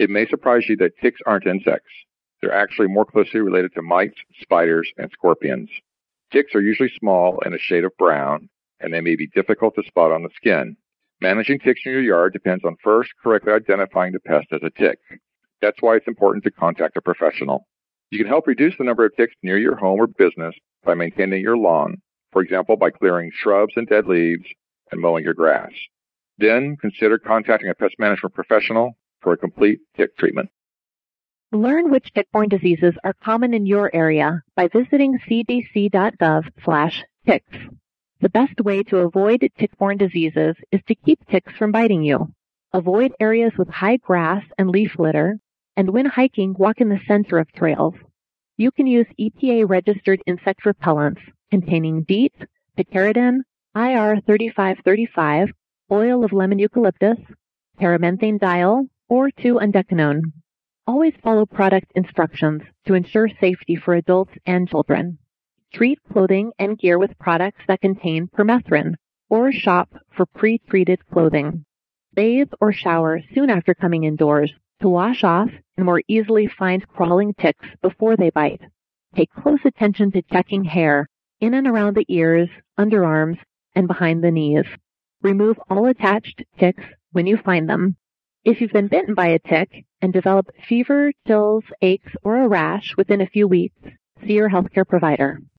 It may surprise you that ticks aren't insects. They're actually more closely related to mites, spiders, and scorpions. Ticks are usually small and a shade of brown, and they may be difficult to spot on the skin. Managing ticks in your yard depends on first correctly identifying the pest as a tick. That's why it's important to contact a professional. You can help reduce the number of ticks near your home or business by maintaining your lawn, for example, by clearing shrubs and dead leaves and mowing your grass. Then consider contacting a pest management professional for a complete tick treatment. Learn which tick-borne diseases are common in your area by visiting cdc.gov/ticks. The best way to avoid tick-borne diseases is to keep ticks from biting you. Avoid areas with high grass and leaf litter, and when hiking, walk in the center of trails. You can use EPA-registered insect repellents containing DEET, picaridin, IR3535, oil of lemon eucalyptus, terebinthine diol, or 2-undecanone. Always follow product instructions to ensure safety for adults and children. Treat clothing and gear with products that contain permethrin, or shop for pre-treated clothing. Bathe or shower soon after coming indoors to wash off and more easily find crawling ticks before they bite. Pay close attention to checking hair in and around the ears, underarms, and behind the knees. Remove all attached ticks when you find them. If you've been bitten by a tick and develop fever, chills, aches, or a rash within a few weeks, see your healthcare provider.